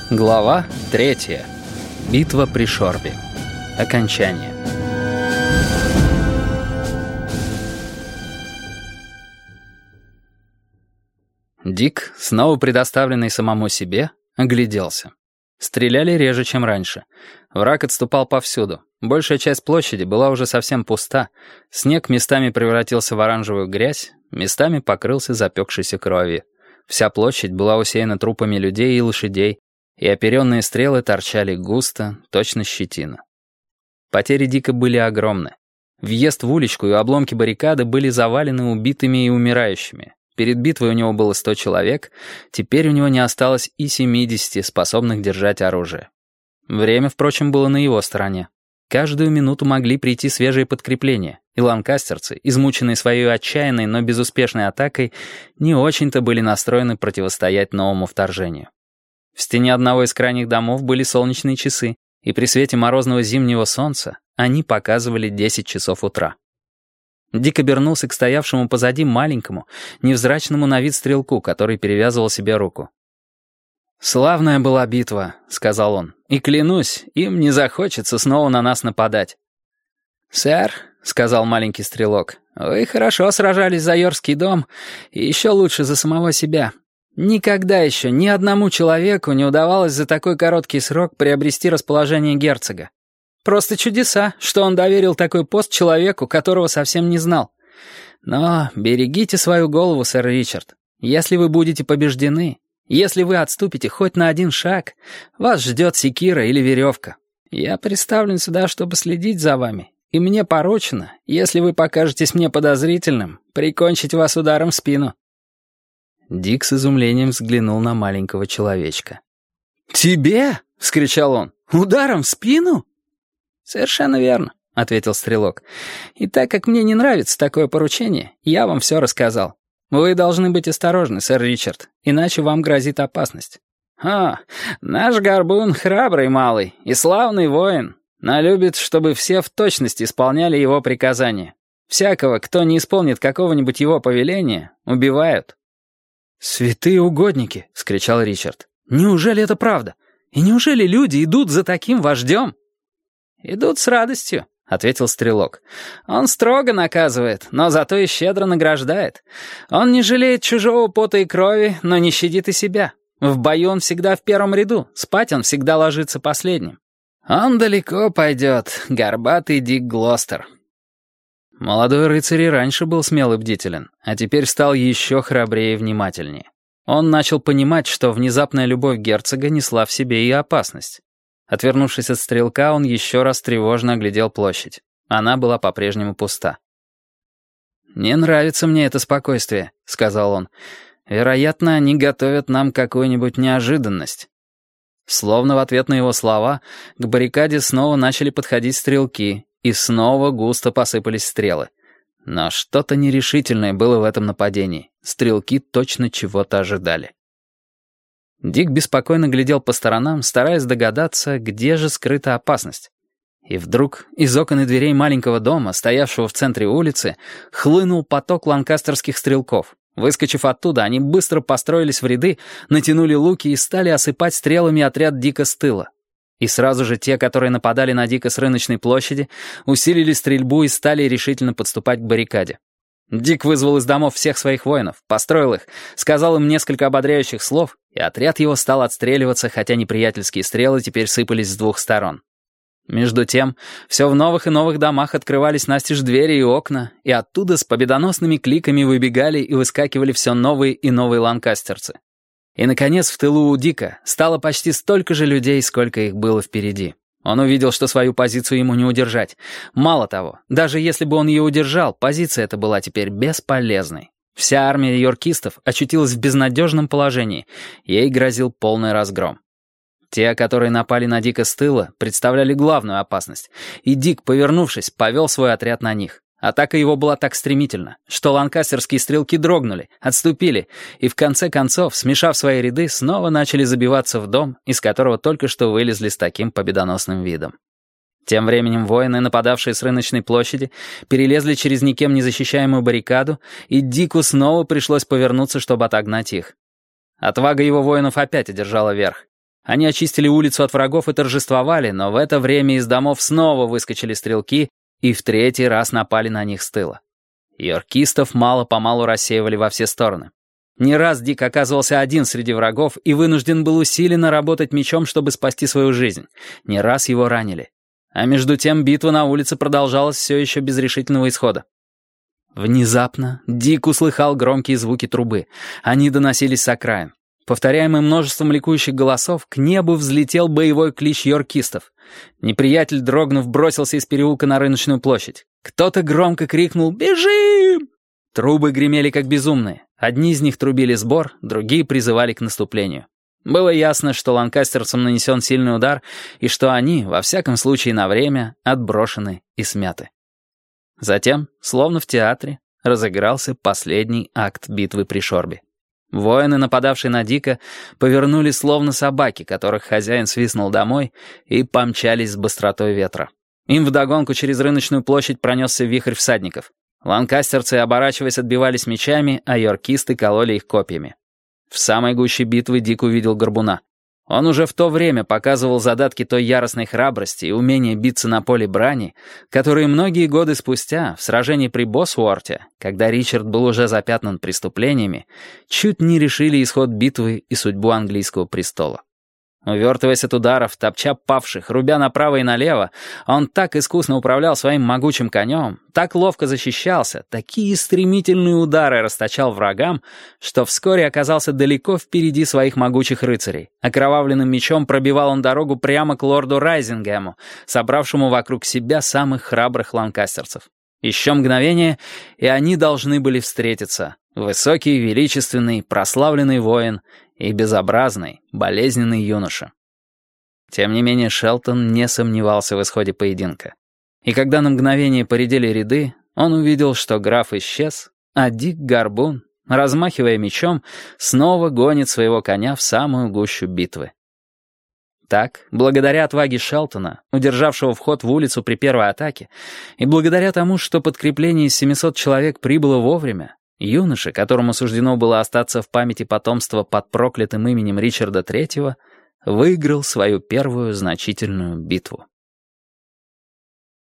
Глава 3. Битва при Шорби. Окончание. Дик, снова предоставленный самому себе, огляделся. Стреляли реже, чем раньше. Враг отступал повсюду. Большая часть площади была уже совсем пуста. Снег местами превратился в оранжевую грязь, местами покрылся запекшейся кровью. Вся площадь была усеяна трупами людей и лошадей, и оперенные стрелы торчали густо, точно щетина. Потери Дика были огромны. Въезд в уличку и обломки баррикады были завалены убитыми и умирающими. Перед битвой у него было 100 человек, теперь у него не осталось и 70, способных держать оружие. Время, впрочем, было на его стороне. Каждую минуту могли прийти свежие подкрепления, и ланкастерцы, измученные своей отчаянной, но безуспешной атакой, не очень-то были настроены противостоять новому вторжению. В стене одного из крайних домов были солнечные часы, и при свете морозного зимнего солнца они показывали 10 часов утра. Дик обернулся к стоявшему позади маленькому, невзрачному на вид стрелку, который перевязывал себе руку. «Славная была битва», — сказал он, — «и клянусь, им не захочется снова на нас нападать». «Сэр», — сказал маленький стрелок, — «вы хорошо сражались за Йоркский дом, и еще лучше за самого себя. Никогда еще ни одному человеку не удавалось за такой короткий срок приобрести расположение герцога. Просто чудеса, что он доверил такой пост человеку, которого совсем не знал. Но берегите свою голову, сэр Ричард. Если вы будете побеждены, если вы отступите хоть на один шаг, вас ждет секира или веревка. Я приставлен сюда, чтобы следить за вами, и мне поручено, если вы покажетесь мне подозрительным, прикончить вас ударом в спину». Дик с изумлением взглянул на маленького человечка. «Тебе?» — вскричал он. «Ударом в спину?» «Совершенно верно», — ответил стрелок. «И так как мне не нравится такое поручение, я вам все рассказал. Вы должны быть осторожны, сэр Ричард, иначе вам грозит опасность». Наш горбун храбрый малый и славный воин, но любит, чтобы все в точности исполняли его приказания. Всякого, кто не исполнит какого-нибудь его повеления, убивают». «Святые угодники!» — вскричал Ричард. «Неужели это правда? И неужели люди идут за таким вождем?» «Идут с радостью», — ответил стрелок. «Он строго наказывает, но зато и щедро награждает. Он не жалеет чужого пота и крови, но не щадит и себя. В бою он всегда в первом ряду, спать он всегда ложится последним. Он далеко пойдет, горбатый Дик Глостер». Молодой рыцарь и раньше был смел и бдителен, а теперь стал еще храбрее и внимательнее. Он начал понимать, что внезапная любовь герцога несла в себе и опасность. Отвернувшись от стрелка, он еще раз тревожно оглядел площадь. Она была по-прежнему пуста. «Не нравится мне это спокойствие», — сказал он. «Вероятно, они готовят нам какую-нибудь неожиданность». Словно в ответ на его слова к баррикаде снова начали подходить стрелки, и снова густо посыпались стрелы. Но что-то нерешительное было в этом нападении. Стрелки точно чего-то ожидали. Дик беспокойно глядел по сторонам, стараясь догадаться, где же скрыта опасность. И вдруг из окон и дверей маленького дома, стоявшего в центре улицы, хлынул поток ланкастерских стрелков. Выскочив оттуда, они быстро построились в ряды, натянули луки и стали осыпать стрелами отряд Дика с тыла. И сразу же те, которые нападали на Дика с рыночной площади, усилили стрельбу и стали решительно подступать к баррикаде. Дик вызвал из домов всех своих воинов, построил их, сказал им несколько ободряющих слов, и отряд его стал отстреливаться, хотя неприятельские стрелы теперь сыпались с двух сторон. Между тем, все в новых и новых домах открывались настежь двери и окна, и оттуда с победоносными кликами выбегали и выскакивали все новые и новые ланкастерцы. И, наконец, в тылу у Дика стало почти столько же людей, сколько их было впереди. Он увидел, что свою позицию ему не удержать. Мало того, даже если бы он ее удержал, позиция эта была теперь бесполезной. Вся армия йоркистов очутилась в безнадежном положении. Ей грозил полный разгром. Те, которые напали на Дика с тыла, представляли главную опасность, и Дик, повернувшись, повел свой отряд на них. Атака его была так стремительна, что ланкастерские стрелки дрогнули, отступили, и в конце концов, смешав свои ряды, снова начали забиваться в дом, из которого только что вылезли с таким победоносным видом. Тем временем воины, нападавшие с рыночной площади, перелезли через никем не защищаемую баррикаду, и Дику снова пришлось повернуться, чтобы отогнать их. Отвага его воинов опять одержала верх. Они очистили улицу от врагов и торжествовали, но в это время из домов снова выскочили стрелки и в третий раз напали на них с тыла. Йоркистов мало-помалу рассеивали во все стороны. Не раз Дик оказывался один среди врагов и вынужден был усиленно работать мечом, чтобы спасти свою жизнь. Не раз его ранили. А между тем битва на улице продолжалась все еще без решительного исхода. Внезапно Дик услыхал громкие звуки трубы. Они доносились с окраин. Повторяемый множеством ликующих голосов, к небу взлетел боевой клич йоркистов. Неприятель, дрогнув, бросился из переулка на Рыночную площадь. Кто-то громко крикнул «Бежим!». Трубы гремели как безумные. Одни из них трубили сбор, другие призывали к наступлению. Было ясно, что ланкастерцам нанесен сильный удар, и что они, во всяком случае на время, отброшены и смяты. Затем, словно в театре, разыгрался последний акт битвы при Шорби. Воины, нападавшие на Дика, повернули словно собаки, которых хозяин свистнул домой, и помчались с быстротой ветра. Им вдогонку через Рыночную площадь пронесся вихрь всадников. Ланкастерцы, оборачиваясь, отбивались мечами, а йоркисты кололи их копьями. В самой гуще битвы Дик увидел горбуна. Он уже в то время показывал задатки той яростной храбрости и умения биться на поле брани, которые многие годы спустя, в сражении при Босуорте, когда Ричард был уже запятнан преступлениями, чуть не решили исход битвы и судьбу английского престола. Увертываясь от ударов, топча павших, рубя направо и налево, он так искусно управлял своим могучим конем, так ловко защищался, такие стремительные удары расточал врагам, что вскоре оказался далеко впереди своих могучих рыцарей. Окровавленным мечом пробивал он дорогу прямо к лорду Райзингему, собравшему вокруг себя самых храбрых ланкастерцев. Еще мгновение, и они должны были встретиться. Высокий, величественный, прославленный воин и безобразный, болезненный юноша. Тем не менее Шелтон не сомневался в исходе поединка. И когда на мгновение поредели ряды, он увидел, что граф исчез, а Дик Горбун, размахивая мечом, снова гонит своего коня в самую гущу битвы. Так, благодаря отваге Шелтона, удержавшего вход в улицу при первой атаке, и благодаря тому, что подкрепление из 700 человек прибыло вовремя, юноша, которому суждено было остаться в памяти потомства под проклятым именем Ричарда III, выиграл свою первую значительную битву.